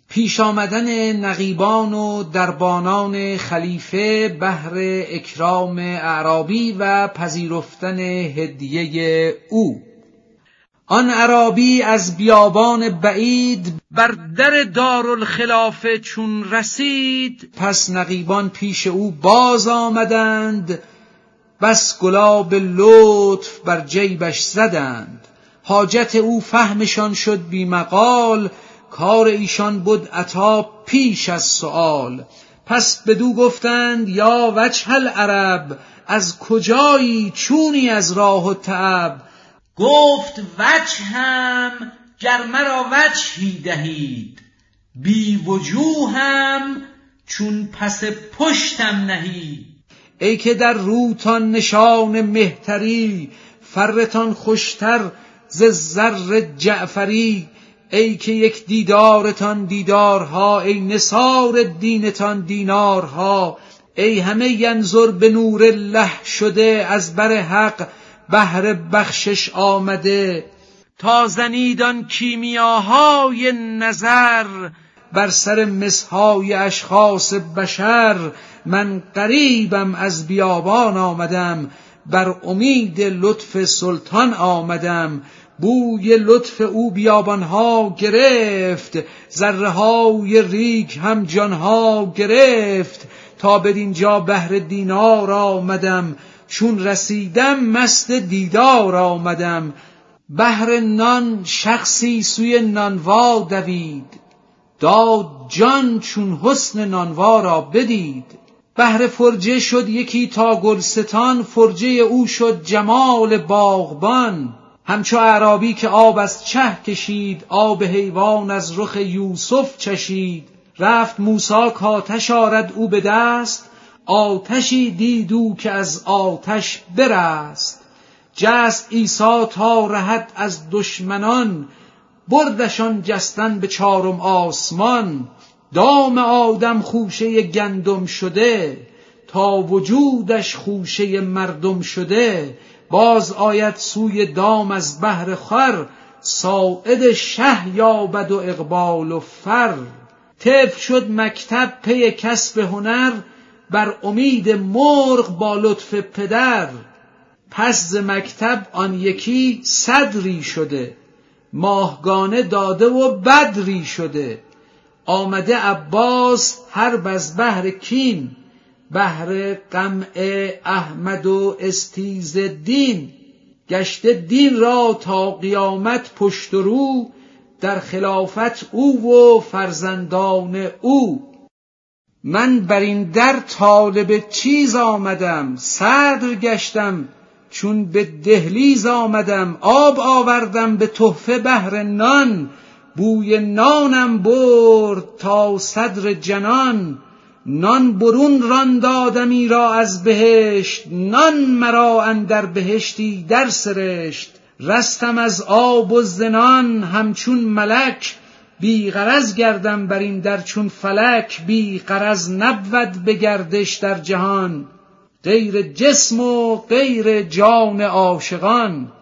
پیش آمدن نقیبان و دربانان خلیفه بهر اکرام اعرابی و پذیرفتن هدیه او. آن اعرابی از بیابان بعید بر در دارالخلافه چون رسید، پس نقیبان پیش او باز آمدند، بس گلاب لطف بر جیبش زدند. حاجت او فهمشان شد بی مقال، کار ایشان بود عطا پیش از سؤال. پس بدو گفتند یا وجه العرب، از کجایی چونی از راه و تعب؟ گفت وجهم گر مرا وجهی دهید، بی وجوهم چون پس پشتم نهید. ای که در روتان نشان مهتری، فرتان خوشتر ز زر جعفری. ای که یک دیدارتان دیدارها، ای نثار دینتان دینارها. ای همه ینظر به نور الله شده، از بر حق بهر بخشش آمده. تا زنید آن کیمیاهای نظر، بر سر مسهای اشخاص بشر. من غریبم از بیابان آمدم، بر امید لطف سلطان آمدم. بوی لطف او بیابانها گرفت، ذره های ریگ هم جانها گرفت. تا بدینجا بهر دینار آمدم، چون رسیدم مست دیدار آمدم. بهر نان شخصی سوی نانوا دوید، داد جان چون حسن نانوا را بدید. بهر فرجه شد یکی تا گلستان، فرجه او شد جمال باغبان. همچو اعرابی که آب از چه کشید، آب حیوان از رخ یوسف چشید. رفت موسی کآتش آرد او به دست، آتشی دید او که از آتش برست. جست عیسی تا رهد از دشمنان، بردشان جستن به چارم آسمان. دام آدم خوشه گندم شده، تا وجودش خوشه مردم شده. باز آید سوی دام از بهر خور، ساعد شه یابد و اقبال و فر. طفل شد مکتب پی کسب هنر، بر امید مرغ با لطف پدر. پس ز مکتب آن یکی صدری شده، ماهگانه داده و بدری شده. آمده عباس حرب از بهر کین، بهر قمع احمد و استیز دین. گشته دین را تا قیامت پشت و رو، در خلافت او و فرزندان او. من بر این در طالب چیز آمدم، صدر گشتم چون به دهلیز آمدم. آب آوردم به تحفه بهر نان، بوی نانم برد تا صدر جنان. نان برون راند آدمی را از بهشت، نان مرا اندر بهشتی در سرشت. رستم از آب و زنان همچون ملک، بی غرض گردم بر این در چون فلک. بی غرض نبود به گردش در جهان، غیر جسم و غیر جان عاشقان.